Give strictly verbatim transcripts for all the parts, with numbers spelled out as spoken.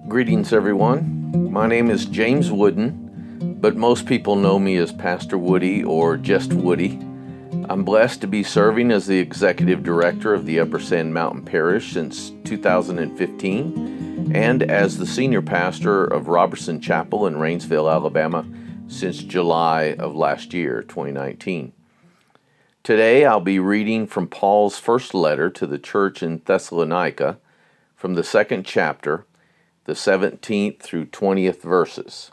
Greetings, everyone. My name is James Wooden, but most people know me as Pastor Woody or just Woody. I'm blessed to be serving as the Executive Director of the Upper Sand Mountain Parish since two thousand fifteen and as the Senior Pastor of Robertson Chapel in Rainsville, Alabama since July of last year, twenty nineteen. Today I'll be reading from Paul's first letter to the church in Thessalonica from the second chapter, the seventeenth through twentieth verses.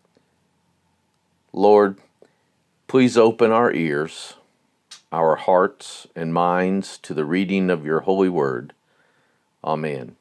Lord, please open our ears, our hearts and minds to the reading of your holy word. Amen.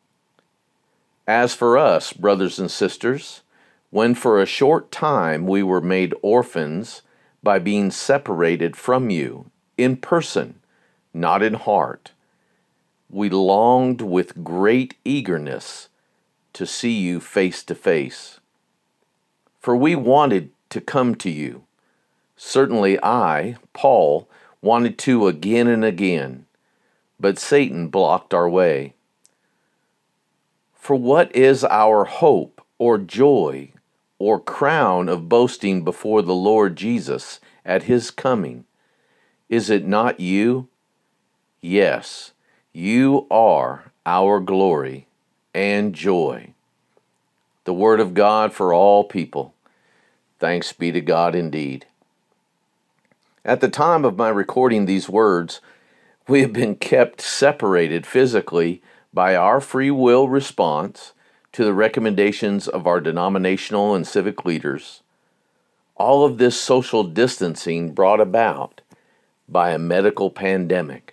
As for us, brothers and sisters, when for a short time we were made orphans by being separated from you in person, not in heart, we longed with great eagerness to see you face to face. For we wanted to come to you. Certainly I, Paul, wanted to again and again, but Satan blocked our way. For what is our hope or joy or crown of boasting before the Lord Jesus at his coming? Is it not you? Yes, you are our glory and joy. The word of God for all people. Thanks be to God indeed. At the time of my recording these words, we have been kept separated physically by our free will response to the recommendations of our denominational and civic leaders. All of this social distancing brought about by a medical pandemic.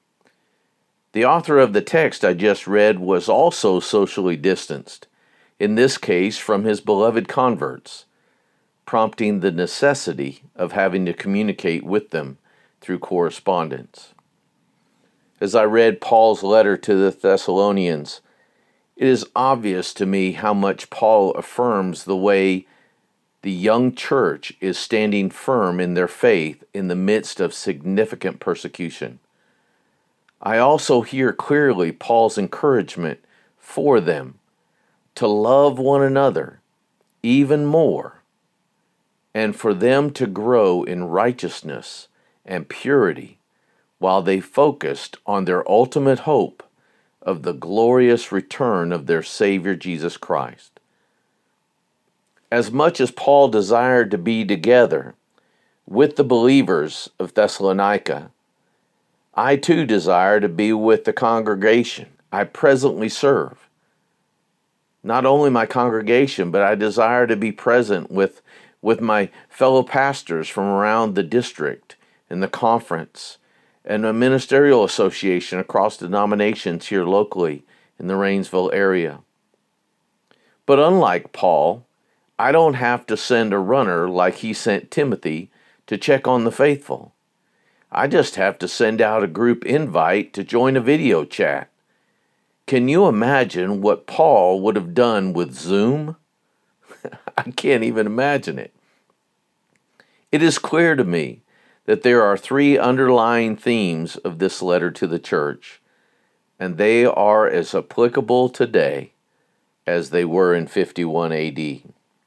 The author of the text I just read was also socially distanced, in this case from his beloved converts, prompting the necessity of having to communicate with them through correspondence. As I read Paul's letter to the Thessalonians, it is obvious to me how much Paul affirms the way the young church is standing firm in their faith in the midst of significant persecution. I also hear clearly Paul's encouragement for them to love one another even more, and for them to grow in righteousness and purity while they focused on their ultimate hope of the glorious return of their Savior Jesus Christ. As much as Paul desired to be together with the believers of Thessalonica, I too desire to be with the congregation I presently serve. Not only my congregation, but I desire to be present with, with my fellow pastors from around the district and the conference and a ministerial association across denominations here locally in the Rainsville area. But unlike Paul, I don't have to send a runner like he sent Timothy to check on the faithful. I just have to send out a group invite to join a video chat. Can you imagine what Paul would have done with Zoom? I can't even imagine it. It is clear to me that there are three underlying themes of this letter to the church, and they are as applicable today as they were in fifty-one A D.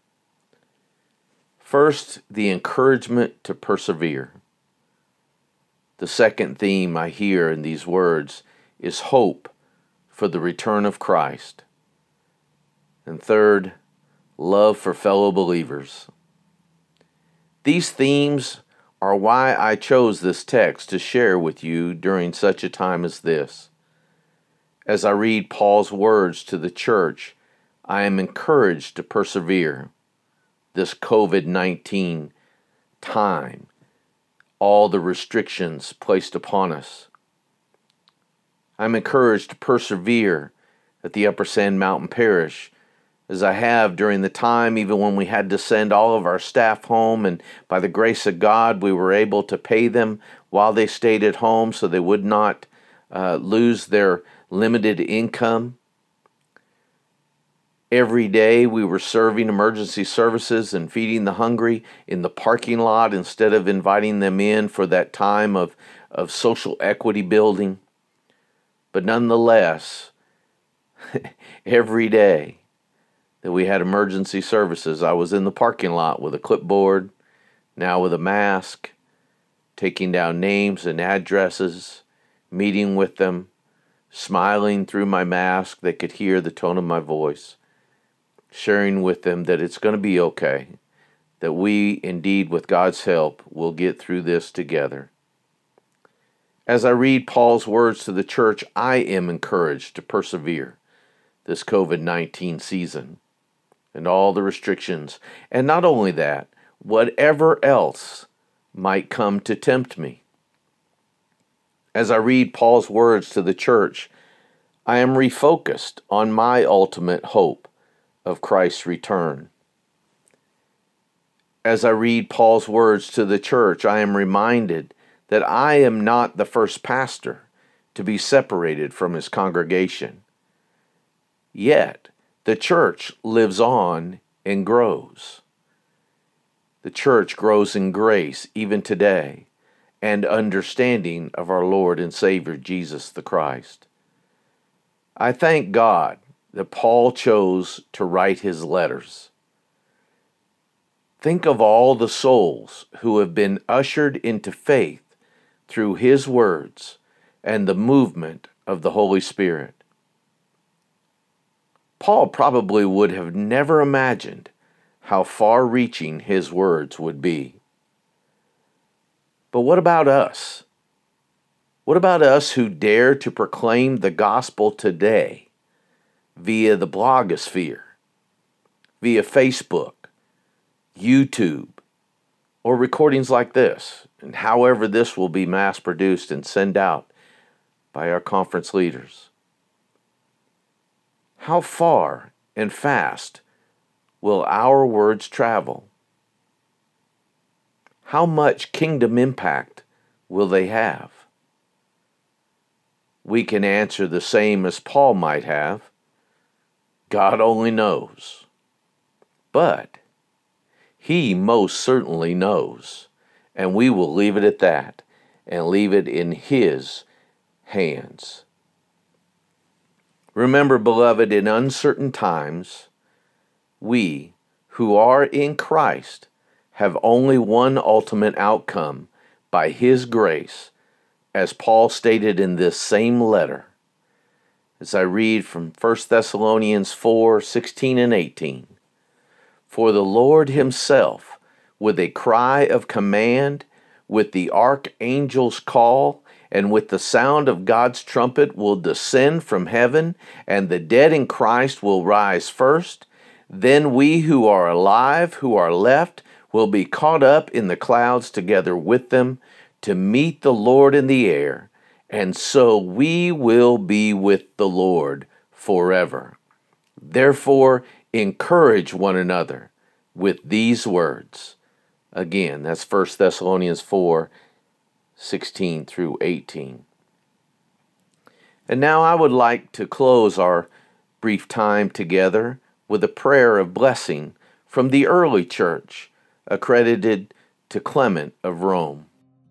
First, the encouragement to persevere. The second theme I hear in these words is hope for the return of Christ. And third, love for fellow believers. These themes are why I chose this text to share with you during such a time as this. As I read Paul's words to the church, I am encouraged to persevere this covid nineteen time, all the restrictions placed upon us. I'm encouraged to persevere at the Upper Sand Mountain Parish, as I have during the time even when we had to send all of our staff home, and by the grace of God we were able to pay them while they stayed at home so they would not uh, lose their limited income. Every day we were serving emergency services and feeding the hungry in the parking lot instead of inviting them in for that time of, of social equity building. But nonetheless, every day that we had emergency services. I was in the parking lot with a clipboard, now with a mask, taking down names and addresses, meeting with them, smiling through my mask. They could hear the tone of my voice, sharing with them that it's going to be okay, that we indeed, with God's help, will get through this together. As I read Paul's words to the church, I am encouraged to persevere this covid nineteen season and all the restrictions. And not only that, whatever else might come to tempt me. As I read Paul's words to the church, I am refocused on my ultimate hope of Christ's return. As I read Paul's words to the church, I am reminded that I am not the first pastor to be separated from his congregation. Yet, the church lives on and grows. The church grows in grace even today and understanding of our Lord and Savior Jesus the Christ. I thank God that Paul chose to write his letters. Think of all the souls who have been ushered into faith through his words and the movement of the Holy Spirit. Paul probably would have never imagined how far-reaching his words would be. But what about us? What about us who dare to proclaim the gospel today via the blogosphere, via Facebook, YouTube, or recordings like this, and however this will be mass-produced and sent out by our conference leaders? How far and fast will our words travel? How much kingdom impact will they have? We can answer the same as Paul might have. God only knows. But he most certainly knows, and we will leave it at that and leave it in his hands. Remember, beloved, in uncertain times, we who are in Christ have only one ultimate outcome by his grace, as Paul stated in this same letter. As I read from First Thessalonians four, sixteen and eighteen. For the Lord himself, with a cry of command, with the archangel's call, and with the sound of God's trumpet will descend from heaven, and the dead in Christ will rise first. Then we who are alive, who are left, will be caught up in the clouds together with them to meet the Lord in the air, and so we will be with the Lord forever. Therefore, encourage one another with these words. Again, that's First Thessalonians four, sixteen through eighteen. And now I would like to close our brief time together with a prayer of blessing from the early church, accredited to Clement of Rome.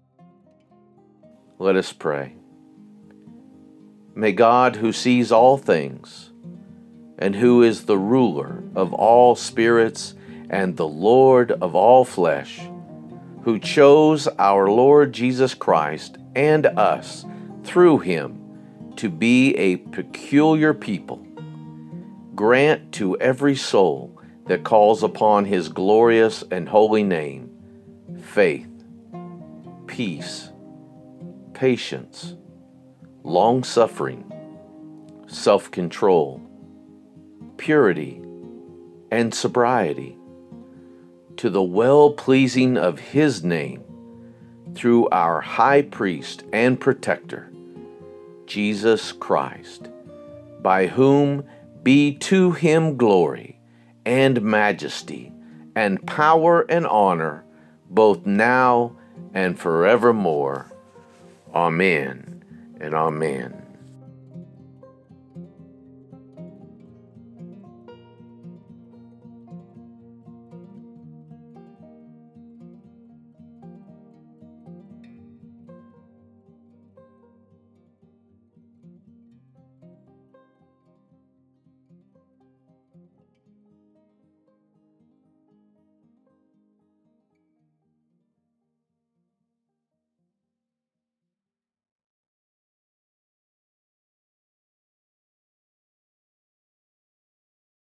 Let us pray. May God, who sees all things, and who is the ruler of all spirits and the Lord of all flesh, who chose our Lord Jesus Christ and us through him to be a peculiar people, grant to every soul that calls upon his glorious and holy name faith, peace, patience, long-suffering, self-control, purity, and sobriety, to the well-pleasing of his name, through our high priest and protector, Jesus Christ, by whom be to him glory and majesty and power and honor, both now and forevermore. Amen and amen.